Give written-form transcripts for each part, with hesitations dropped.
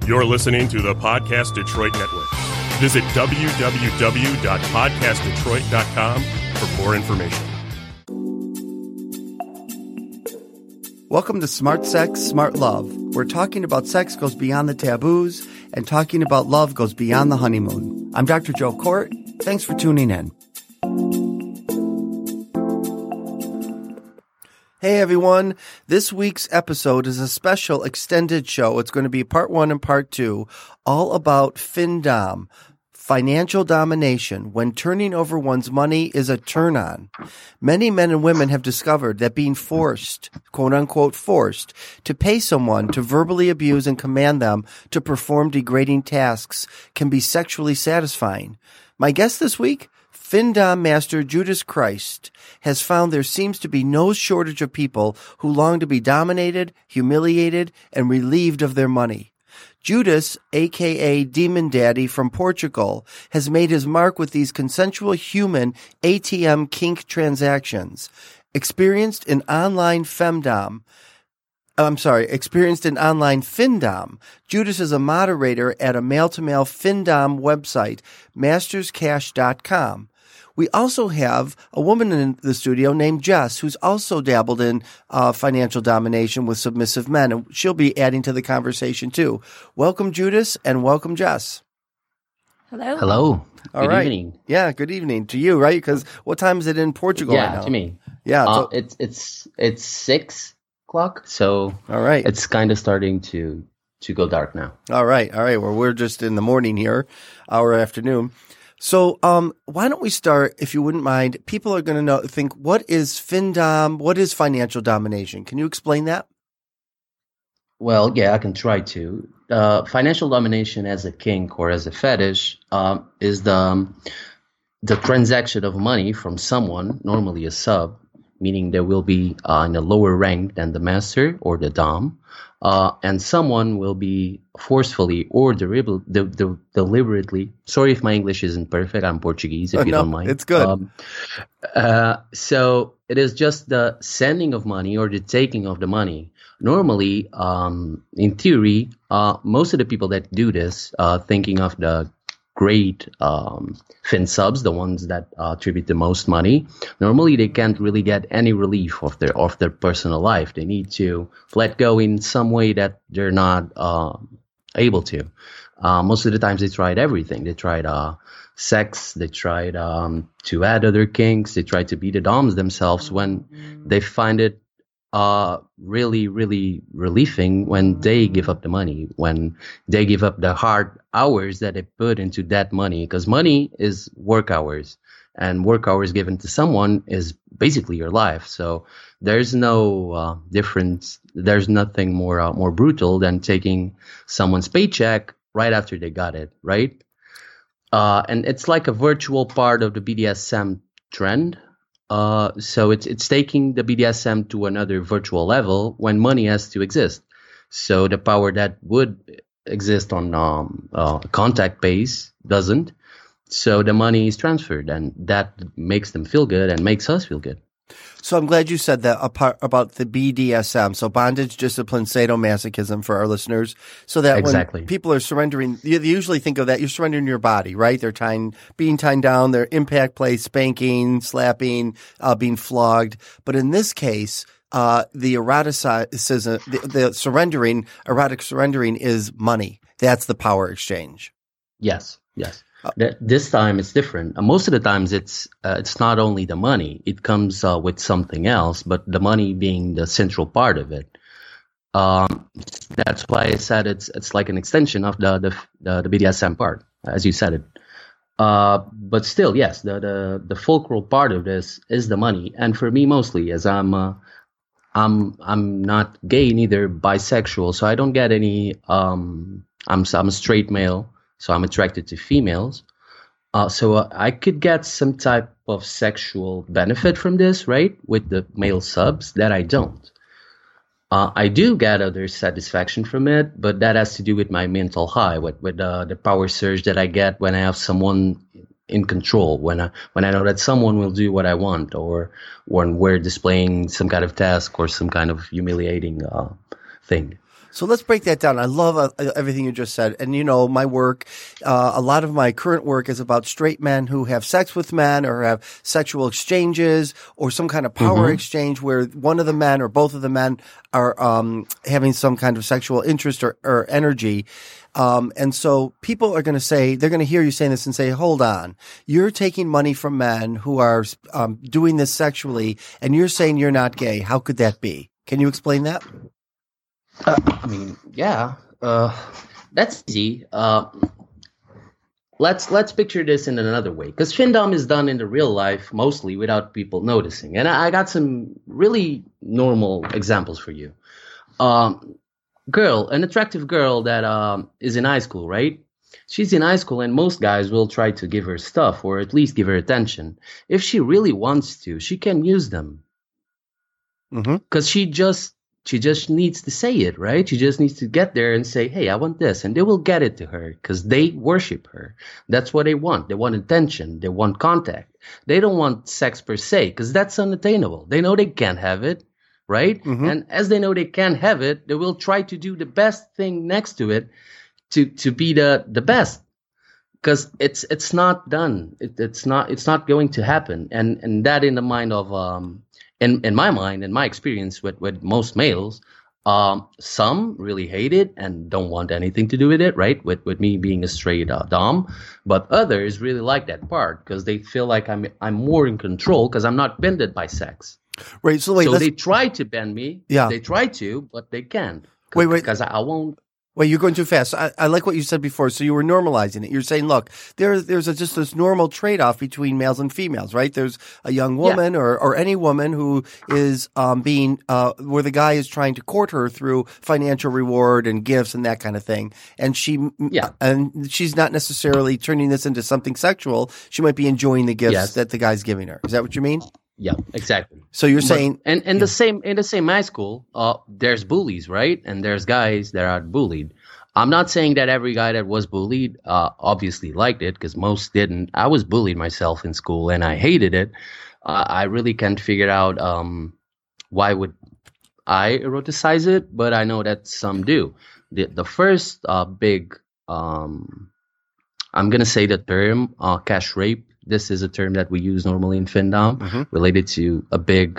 You're listening to the Podcast Detroit Network. Visit www.podcastdetroit.com for more information. Welcome to Smart Sex, Smart Love. Where talking about sex goes beyond the taboos and talking about love goes beyond the honeymoon. I'm Dr. Joe Kort. Thanks for tuning in. Hey everyone, this week's episode is a special extended show. It's going to be part 1 and part 2, all about FinDom, financial domination, when turning over one's money is a turn on. Many men and women have discovered that being forced, quote unquote forced, to pay someone to verbally abuse and command them to perform degrading tasks can be sexually satisfying. My guest this week, FinDom master Judas Christ, has found there seems to be no shortage of people who long to be dominated, humiliated, and relieved of their money. Judas, aka Demon Daddy from Portugal, has made his mark with these consensual human ATM kink transactions. Experienced in online FinDom, Judas is a moderator at a male-to-male FinDom website, masterscash.com. We also have a woman in the studio named Jess, who's also dabbled in financial domination with submissive men, and she'll be adding to the conversation too. Welcome, Judas, and welcome, Jess. Hello. Hello. All right. Good evening. Yeah, good evening to you, right? Because what time is it in Portugal right now? To me. Yeah, it's 6 o'clock, so all right. It's kind of starting to go dark now. All right. Well, we're just in the morning here, our afternoon. So, why don't we start, if you wouldn't mind? People are going to think, what is FinDom? What is financial domination? Can you explain that? Well, yeah, I can try to. Financial domination as a kink or as a fetish is the transaction of money from someone, normally a sub, meaning they will be in a lower rank than the master or the dom, and someone will be forcefully or deliberately. Sorry if my English isn't perfect. I'm Portuguese, if you don't mind. It's good. So it is just the sending of money or the taking of the money. Normally, in theory, most of the people that do this, thinking of the great fin subs, the ones that attribute the most money, normally they can't really get any relief of their personal life. They need to let go in some way that they're not able to. Most of the times they tried everything. They tried sex. They tried to add other kinks. They tried to be the doms themselves when they find it really, really relieving when they give up the money, when they give up the hard hours that they put into that money, because money is work hours, and work hours given to someone is basically your life. So there's no difference. There's nothing more brutal than taking someone's paycheck right after they got it, right? And it's like a virtual part of the BDSM trend. So it's taking the BDSM to another virtual level when money has to exist. So the power that would exist on contact base doesn't. So the money is transferred, and that makes them feel good and makes us feel good. So I'm glad you said that about the BDSM. So bondage, discipline, sadomasochism for our listeners. So that exactly. When people are surrendering, you usually think of that, you're surrendering your body, right? They're being tied down, their impact play, spanking, slapping, being flogged. But in this case, the eroticism, the surrendering, erotic surrendering is money. That's the power exchange. Yes. This time it's different. Most of the times it's not only the money; it comes with something else. But the money being the central part of it. That's why I said it's like an extension of the BDSM part, as you said it. But still, yes, the fulcral part of this is the money, and for me mostly, as I'm not gay, neither bisexual, so I don't get any. I'm a straight male. So I'm attracted to females. So I could get some type of sexual benefit from this, right? With the male subs that I don't. I do get other satisfaction from it, but that has to do with my mental high, with the power surge that I get when I have someone in control, when I know that someone will do what I want, or when we're displaying some kind of task or some kind of humiliating thing. So let's break that down. I love everything you just said. And, my work, a lot of my current work is about straight men who have sex with men or have sexual exchanges or some kind of power exchange where one of the men or both of the men are having some kind of sexual interest or energy. And so people are going to say, they're going to hear you saying this and say, hold on, you're taking money from men who are doing this sexually and you're saying you're not gay. How could that be? Can you explain that? That's easy. Let's picture this in another way, because findom is done in the real life mostly without people noticing. And I got some really normal examples for you. An attractive girl that is in high school, right? She's in high school and most guys will try to give her stuff or at least give her attention. If she really wants to, she can use them. Because she just needs to say it, right? She just needs to get there and say, hey, I want this. And they will get it to her because they worship her. That's what they want. They want attention. They want contact. They don't want sex per se because that's unattainable. They know they can't have it, right? And as they know they can't have it, they will try to do the best thing next to it to be the best. Because it's not done. It's not going to happen. And that in the mind of in my mind, in my experience with most males, some really hate it and don't want anything to do with it, right? With me being a straight dom, but others really like that part because they feel like I'm more in control because I'm not bended by sex. Right. So they try to bend me. Yeah. They try to, but they can't. Wait. Because I won't. Wait, you're going too fast. I like what you said before. So you were normalizing it. You're saying, look, there's just this normal trade-off between males and females, right? There's a young woman or any woman who is being where the guy is trying to court her through financial reward and gifts and that kind of thing. And she's not necessarily turning this into something sexual. She might be enjoying the gifts that the guy's giving her. Is that what you mean? Yeah, exactly. So you're saying, and in the same high school, there's bullies, right? And there's guys that are bullied. I'm not saying that every guy that was bullied obviously liked it, because most didn't. I was bullied myself in school, and I hated it. I really can't figure out why would I eroticize it, but I know that some do. The first big, I'm gonna say the term cash rape. This is a term that we use normally in findom, related to a big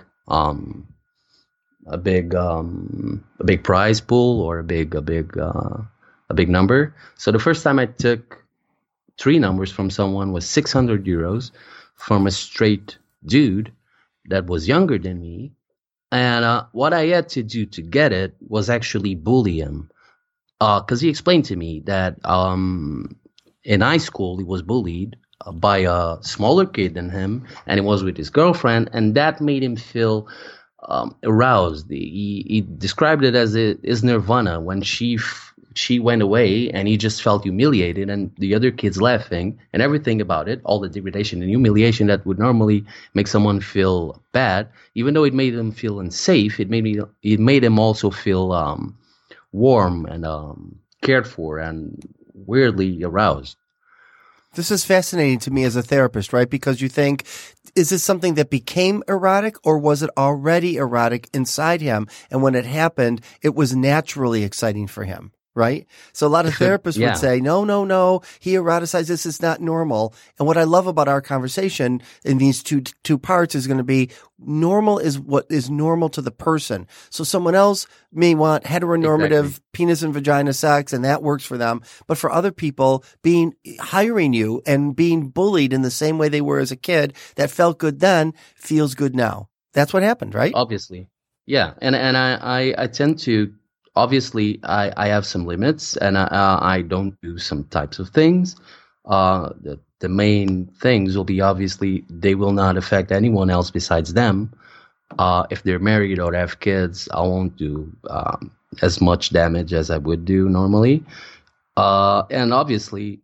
prize pool or a big number. So the first time I took 3 numbers from someone was 600 euros from a straight dude that was younger than me. And what I had to do to get it was actually bully him. Because he explained to me that in high school he was bullied by a smaller kid than him, and it was with his girlfriend, and that made him feel aroused. He described it as his nirvana when she went away, and he just felt humiliated, and the other kids laughing and everything about it, all the degradation and humiliation that would normally make someone feel bad, even though it made him feel unsafe, it made him also feel warm and cared for and weirdly aroused. This is fascinating to me as a therapist, right? Because you think, is this something that became erotic, or was it already erotic inside him? And when it happened, it was naturally exciting for him, right? So a lot of therapists would say, no, he eroticized this. It's not normal. And what I love about our conversation in these two parts is going to be normal is what is normal to the person. So someone else may want heteronormative penis and vagina sex, and that works for them. But for other people, hiring you and being bullied in the same way they were as a kid, that felt good then, feels good now. That's what happened, right? Obviously. Yeah. And I tend to, obviously, I have some limits, and I don't do some types of things. The main things will be, obviously, they will not affect anyone else besides them. If they're married or have kids, I won't do as much damage as I would do normally. And obviously,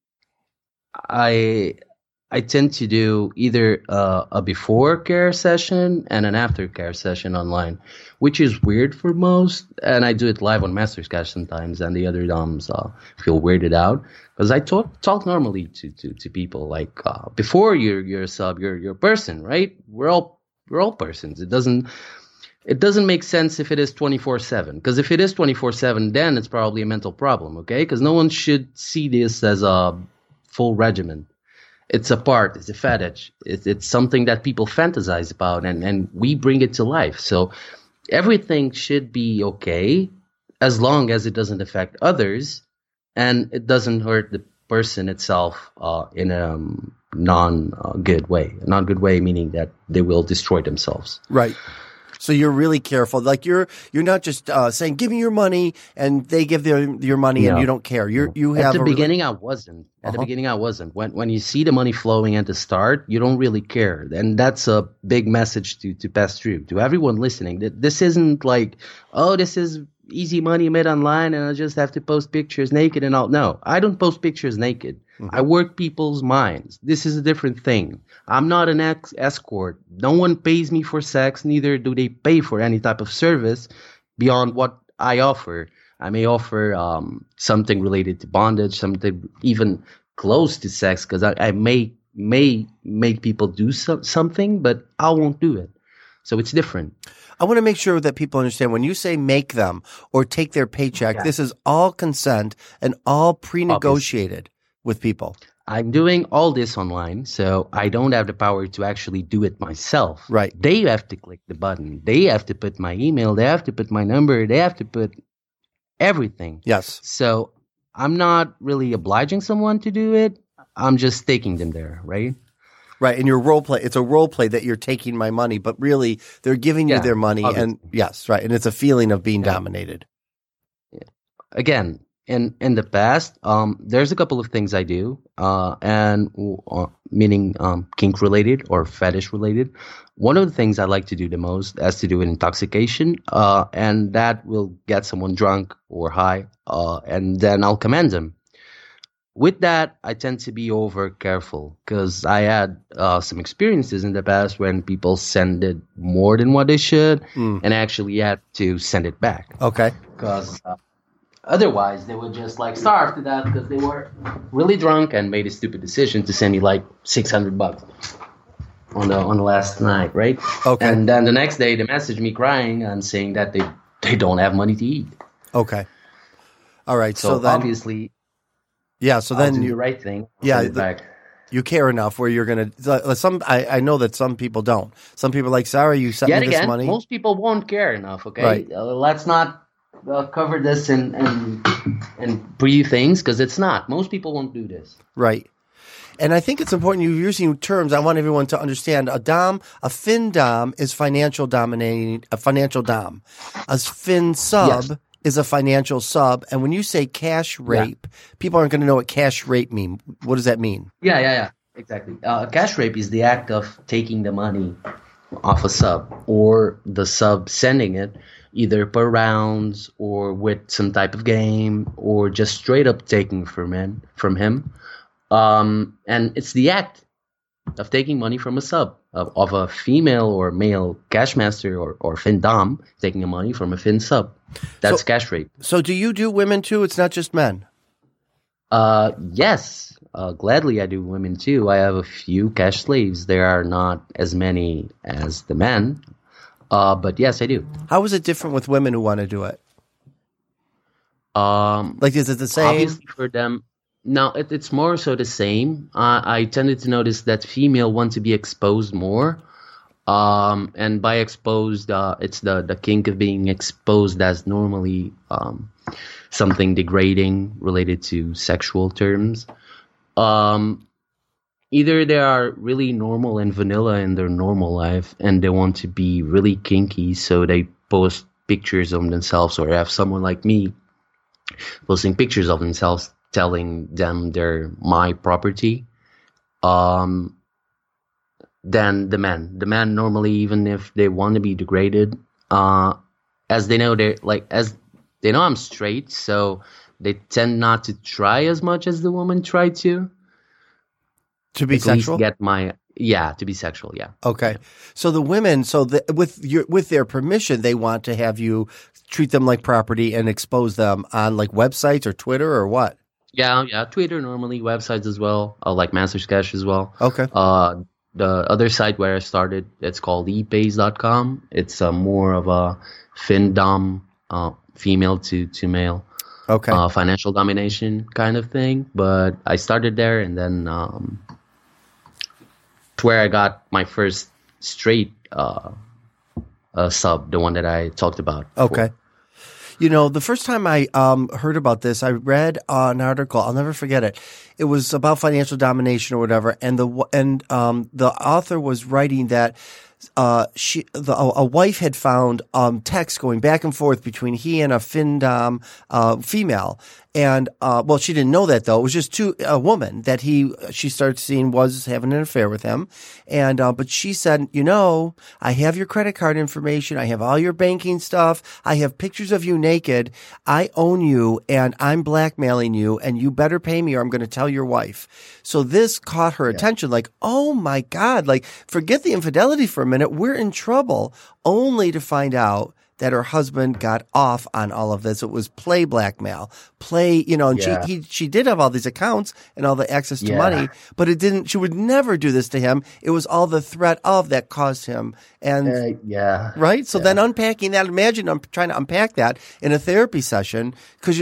I tend to do either a before care session and an after care session online, which is weird for most. And I do it live on Master's Cash sometimes, and the other DOMs feel weirded out because I talk normally to people like before you're a sub, you're a person, right? We're all persons. It doesn't. It doesn't make sense if it is 24/7, because if it is 24/7, then it's probably a mental problem, okay? Because no one should see this as a full regimen. It's a part, it's a fetish. It's something that people fantasize about, and we bring it to life. So everything should be okay as long as it doesn't affect others and it doesn't hurt the person itself in a non-good way. A non-good way meaning that they will destroy themselves. Right. So you're really careful. Like you're not just saying, "Give me your money," and they give your money, and you don't care. You have at the beginning. I wasn't. At the beginning, I wasn't. When you see the money flowing at the start, you don't really care, and that's a big message to pass through to everyone listening. That this isn't like, oh, this is easy money made online, and I just have to post pictures naked and all. No, I don't post pictures naked. I work people's minds. This is a different thing. I'm not an escort. No one pays me for sex, neither do they pay for any type of service beyond what I offer. I may offer something related to bondage, something even close to sex, because I may make people do something, but I won't do it. So it's different. I want to make sure that people understand when you say make them or take their paycheck, this is all consent and all pre-negotiated with people. I'm doing all this online, so I don't have the power to actually do it myself. Right. They have to click the button. They have to put my email. They have to put my number. They have to put everything. Yes. So I'm not really obliging someone to do it. I'm just taking them there, right? Right. And your role play, it's a role play that you're taking my money, but really they're giving you their money. Obviously. And yes, right. And it's a feeling of being dominated. Yeah. Again, in the past, there's a couple of things I do, meaning kink related or fetish related. One of the things I like to do the most has to do with intoxication, and that will get someone drunk or high, and then I'll command them. With that, I tend to be over careful because I had some experiences in the past when people send it more than what they should, and actually had to send it back. Okay. Because otherwise, they would just like starve to death because they were really drunk and made a stupid decision to send me like $600 on the last night, right? Okay. And then the next day, they messaged me crying and saying that they don't have money to eat. Okay. All right. So then, obviously, so then I'll do you the right thing. Back. You care enough where you're gonna. I know that some people don't. Some people are like, sorry, you sent me this money. Most people won't care enough. Okay, right. Let's not cover this and breathe things because it's not. Most people won't do this. Right. And I think it's important you're using terms. I want everyone to understand a fin dom is financial dominating, a financial dom. A fin sub is a financial sub. And when you say cash rape, people aren't going to know what cash rape mean. What does that mean? Yeah. Exactly. Cash rape is the act of taking the money off a sub or the sub sending it either per rounds or with some type of game or just straight up taking from him. And it's the act of taking money from a sub, of a female or male cash master or fin dom taking the money from a fin sub. That's cash rape. So do you do women too? It's not just men? Yes. Gladly I do women too. I have a few cash slaves. There are not as many as the men. But yes, I do. How is it different with women who want to do it? Like, is it the same? Obviously for them, no, it's more so the same. I tended to notice that female want to be exposed more. And by exposed, it's the kink of being exposed as normally something degrading related to sexual terms. Either they are really normal and vanilla in their normal life and they want to be really kinky, so they post pictures of themselves or have someone like me posting pictures of themselves telling them they're my property. Then the men normally, even if they want to be degraded, as they know I'm straight, so they tend not to try as much as the woman tried to. To be sexual? To be sexual, yeah. Okay. So the women, with their permission, they want to have you treat them like property and expose them on like websites or Twitter or what? Yeah, Twitter normally, websites as well, like Master Sketch as well. Okay. the other site where I started, it's called epays.com. It's more of a FinDom, female to male, financial domination kind of thing. But I started there, and then to where I got my first straight sub, the one that I talked about. Okay. You know, the first time I heard about this, I read an article. I'll never forget it. It was about financial domination or whatever, and the author was writing that a wife had found texts going back and forth between he and a FinDom female. And she didn't know that though. It was just a woman that she started seeing was having an affair with him. And but she said, I have your credit card information, I have all your banking stuff, I have pictures of you naked, I own you, and I'm blackmailing you, and you better pay me or I'm going to tell your wife. So this caught her attention, like, oh my God, like, forget the infidelity for a minute, we're in trouble, only to find out that her husband got off on all of this. It was play blackmail, and she did have all these accounts and all the access to money, but she would never do this to him. It was all the threat of that caused him. And right. So then unpacking that, imagine I'm trying to unpack that in a therapy session, because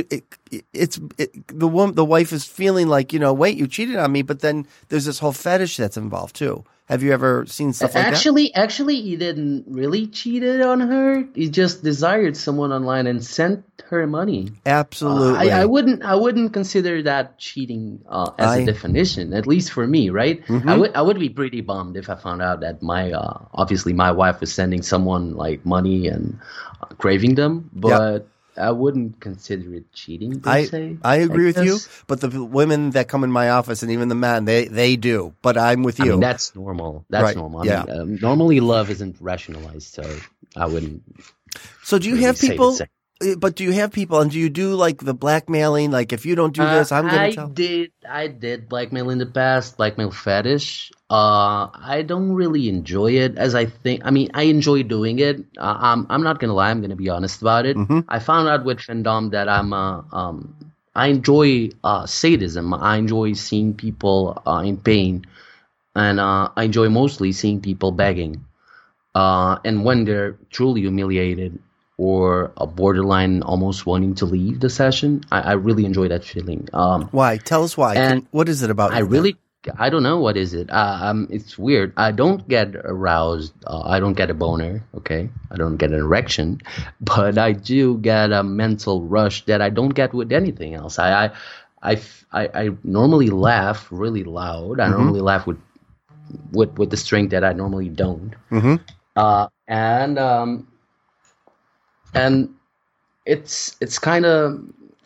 the wife is feeling like, wait, you cheated on me. But then there's this whole fetish that's involved too. Have you ever seen stuff like that? Actually, he didn't really cheated on her. He just desired someone online and sent her money. Absolutely. I wouldn't consider that cheating as a definition, at least for me, right? Mm-hmm. I would be pretty bummed if I found out that obviously my wife was sending someone like money and craving them, but I wouldn't consider it cheating, per se. I agree with you, but the women that come in my office and even the men, they do. But I'm with you. I mean, that's normal. That's normal. I mean, normally love isn't rationalized, so I wouldn't. So do you have people? But do you have people, and do you do like the blackmailing? Like, if you don't do this, I'm going to tell. I did blackmail in the past, blackmail fetish. I don't really enjoy it I enjoy doing it. I'm not going to lie. I'm going to be honest about it. Mm-hmm. I found out with FinDom that I enjoy sadism. I enjoy seeing people in pain, and I enjoy mostly seeing people begging. And when they're truly humiliated, or a borderline almost wanting to leave the session, I really enjoy that feeling. Why? Tell us why. And what is it about you? I don't know what is it. It's weird. I don't get aroused. I don't get a boner. Okay, I don't get an erection, but I do get a mental rush that I don't get with anything else. I normally laugh really loud. I normally laugh with the strength that I normally don't. Mm-hmm. And it's kind of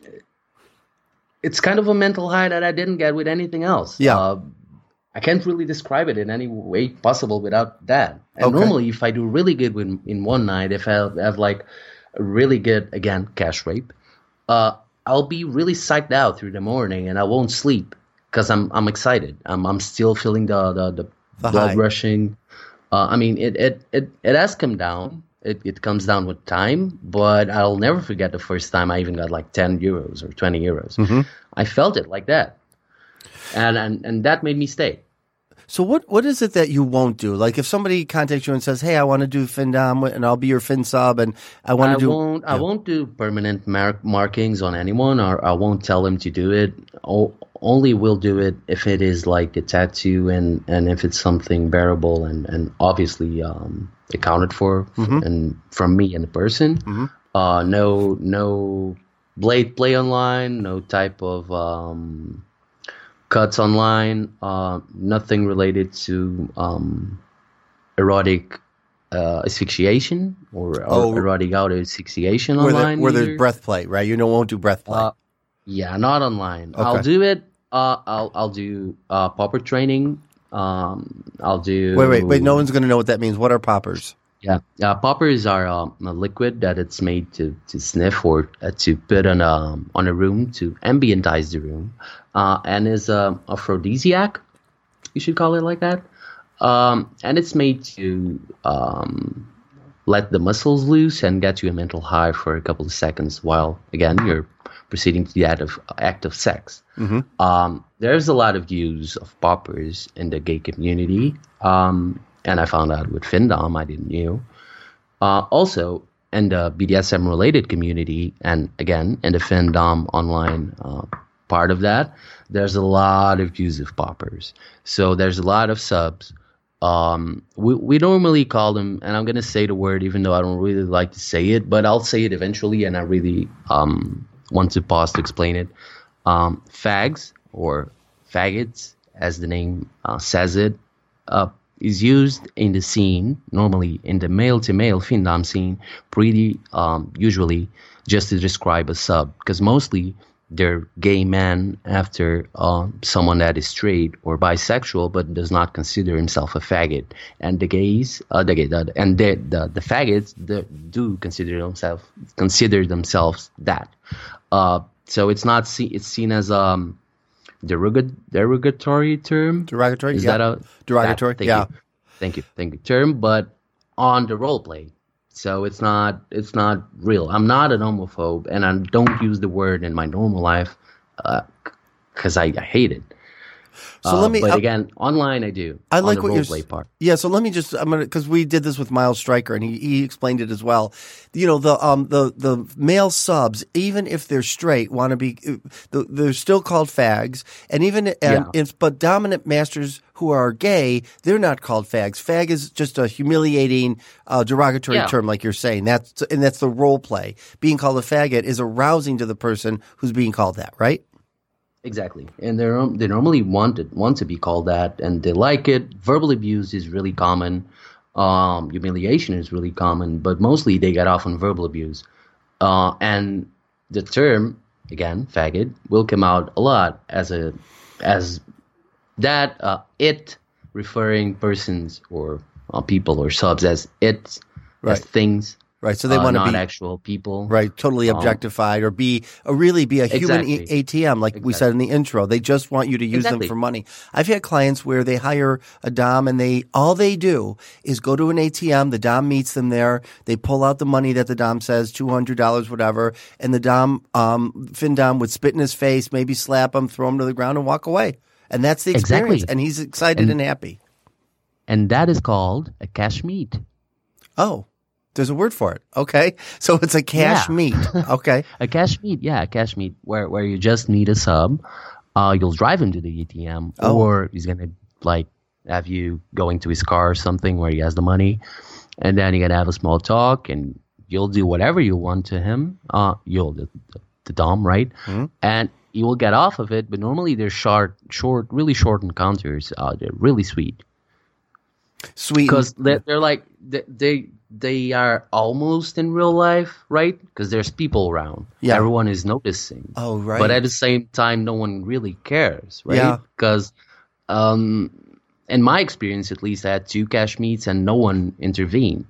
a mental high that I didn't get with anything else. Yeah. I can't really describe it in any way possible without that. And normally, if I do really good in one night, if I have like a really good, again, cash rape, I'll be really psyched out through the morning and I won't sleep because I'm excited. I'm still feeling the blood rushing. I mean, it has come down. It comes down with time, but I'll never forget the first time I even got like 10 euros or 20 euros. Mm-hmm. I felt it like that. And that made me stay. So what is it that you won't do? Like if somebody contacts you and says, "Hey, I want to do FinDom and I'll be your FinSub and I won't do permanent markings on anyone, or I won't tell them to do it. Only will do it if it is like a tattoo and if it's something bearable and obviously accounted for and from me and the person. Mm-hmm. No blade play online, no type of cuts online, nothing related to erotic asphyxiation or erotic auto asphyxiation online. Where there's breath play, right? You won't do breath play. Yeah, not online. Okay. I'll do it. I'll do popper training. I'll do. Wait! No one's going to know what that means. What are poppers? Yeah, poppers are a liquid that it's made to sniff or to put on a room to ambientize the room, and is a aphrodisiac. You should call it like that. And it's made to let the muscles loose and get you a mental high for a couple of seconds while again you're proceeding to the act of sex. There's a lot of use of poppers in the gay community, and I found out with Findom, I didn't know. Also, in the BDSM related community, and again in the Findom online part of that, there's a lot of use of poppers. So there's a lot of subs. We normally call them, and I'm going to say the word even though I don't really like to say it, but I'll say it eventually, and I really want to pause to explain it. Fags or faggots, as the name says it, is used in the scene, normally in the male-to-male Findom scene, pretty usually just to describe a sub, because mostly they're gay men after someone that is straight or bisexual but does not consider himself a faggot. And the gays, the faggots do consider themselves that. So it's not it's seen as derogatory term. Derogatory, is yeah. that a derogatory? Yeah. Thank you. Term, but on the role play. So it's not real. I'm not an homophobe, and I don't use the word in my normal life because I hate it. So but again, online I do. I like on the what role play part. Yeah, so let me just because we did this with Miles Stryker and he explained it as well. You know, the male subs, even if they're straight, want to be they're still called fags, but dominant masters who are gay, they're not called fags. Fag is just a humiliating derogatory term, like you're saying. That's the role play. Being called a faggot is arousing to the person who's being called that, right? Exactly, and they normally want to be called that, and they like it. Verbal abuse is really common. Humiliation is really common, but mostly they get off on verbal abuse. And the term, again, faggot, will come out a lot as that it referring persons or people or subs as it, as things. Right, so they want to not be actual people, right? Totally objectified, or really be a human ATM, like we said in the intro. They just want you to use them for money. I've had clients where they hire a dom, and all they do is go to an ATM. The dom meets them there. They pull out the money that the dom says, $200, whatever, and the dom, Findom, would spit in his face, maybe slap him, throw him to the ground, and walk away. And that's the experience, and he's excited and happy. And that is called a cash meet. Oh. There's a word for it. Okay. So it's a cash meet. Okay. A cash meet. Yeah. A cash meet where you just need a sub. You'll drive him to the ATM or he's going to have you going to his car or something where he has the money. And then you're going to have a small talk and you'll do whatever you want to him. The dom, right? Mm-hmm. And you will get off of it. But normally they're really short encounters. They're really sweet. Sweet. Because they're like, they are almost in real life, right? Because there's people around. Yeah. Everyone is noticing. Oh, right. But at the same time, no one really cares, right? Yeah. Because in my experience, at least, I had 2 cash meets and no one intervened.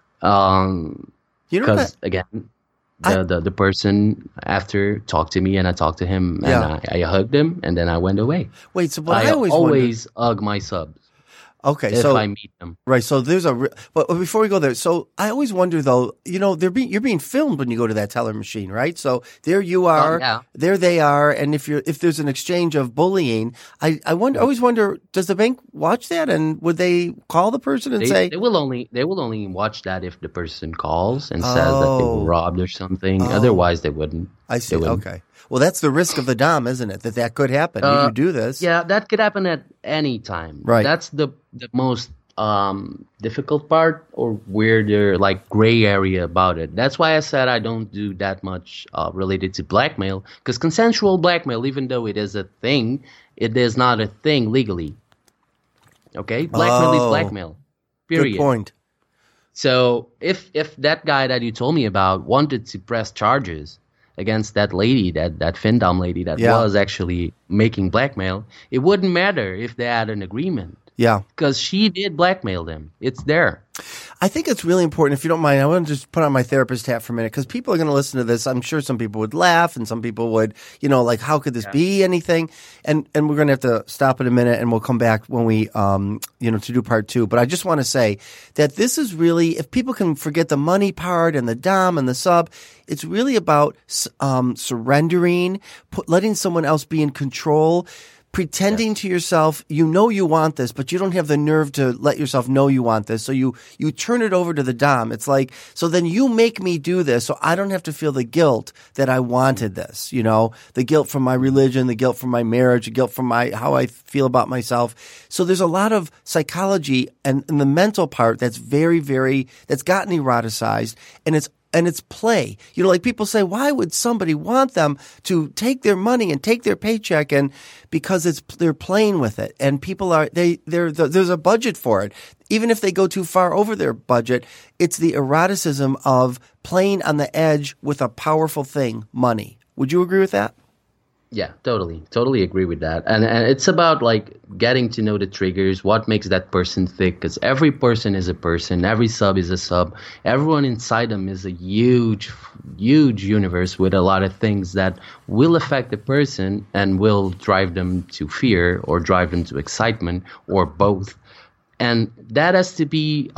Because, again, the person after talked to me and I talked to him and I hugged him and then I went away. Wait, so I always hug my subs. Okay, if I meet them. Right, so there's but before we go there, so I always wonder though, you know, you're being filmed when you go to that teller machine, right? So there you are, there they are, and if there's an exchange of bullying, I always wonder, does the bank watch that, and would they call the person and say they will only watch that if the person calls and says that they were robbed or something. Otherwise, they wouldn't. I see. Okay. Well, that's the risk of the dom, isn't it? That could happen. You do this. Yeah, that could happen at any time. Right. That's the most difficult part or weirder, like gray area about it. That's why I said I don't do that much related to blackmail, because consensual blackmail, even though it is a thing, it is not a thing legally. Okay? Blackmail is blackmail. Period. Good point. So if that guy that you told me about wanted to press charges against that lady, that Findom lady that was actually making blackmail, it wouldn't matter if they had an agreement. Yeah. Because she did blackmail them. It's there. I think it's really important. If you don't mind, I want to just put on my therapist hat for a minute because people are going to listen to this. I'm sure some people would laugh and some people would, like, how could this be anything? And we're going to have to stop in a minute and we'll come back when we, to do part 2. But I just want to say that this is really, if people can forget the money part and the dom and the sub, it's really about surrendering, letting someone else be in control. Pretending to yourself, you want this, but you don't have the nerve to let yourself know you want this. So you turn it over to the dom. It's like, so then you make me do this so I don't have to feel the guilt that I wanted this, the guilt from my religion, the guilt from my marriage, the guilt from how I feel about myself. So there's a lot of psychology and the mental part that's very, very, that's gotten eroticized, and it's play. Like people say, why would somebody want them to take their money and take their paycheck? And because they're playing with it, and people there's a budget for it. Even if they go too far over their budget, it's the eroticism of playing on the edge with a powerful thing, money. Would you agree with that? Yeah, totally agree with that. And it's about like getting to know the triggers, what makes that person tick, because every person is a person, every sub is a sub. Everyone inside them is a huge universe with a lot of things that will affect the person and will drive them to fear or drive them to excitement or both. And that has to be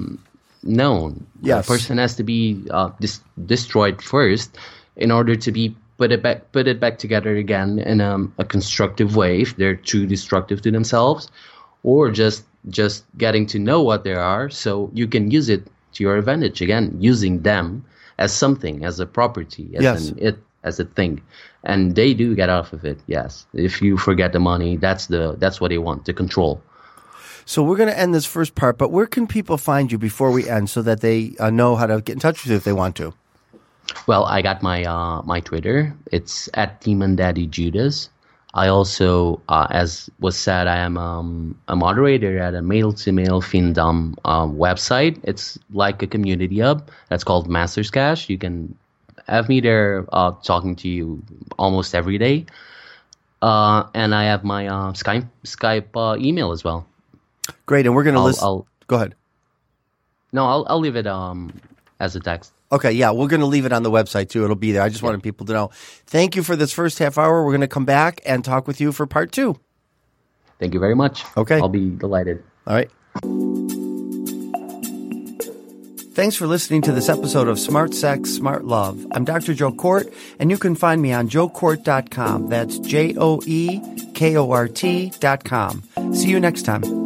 known. Yes. The person has to be destroyed first in order to be put it back together again in a constructive way if they're too destructive to themselves, or just getting to know what they are so you can use it to your advantage again, using them as something, as a property, as a thing. And they do get off of it, yes. If you forget the money, that's what they want, the control. So we're going to end this first part, but where can people find you before we end so that they know how to get in touch with you if they want to? Well, I got my Twitter. It's @DemonDaddyJudas. I also, as was said, I am a moderator at a male-to-male FinDom website. It's like a community hub that's called Masters Cash. You can have me there talking to you almost every day. And I have my Skype email as well. Great, and we're going to list. Go ahead. No, I'll leave it as a text. Okay, yeah, we're going to leave it on the website too. It'll be there. I just wanted people to know. Thank you for this first half hour. We're going to come back and talk with you for part 2. Thank you very much. Okay. I'll be delighted. All right. Thanks for listening to this episode of Smart Sex, Smart Love. I'm Dr. Joe Kort, and you can find me on joekort.com. That's JOEKORT.com. See you next time.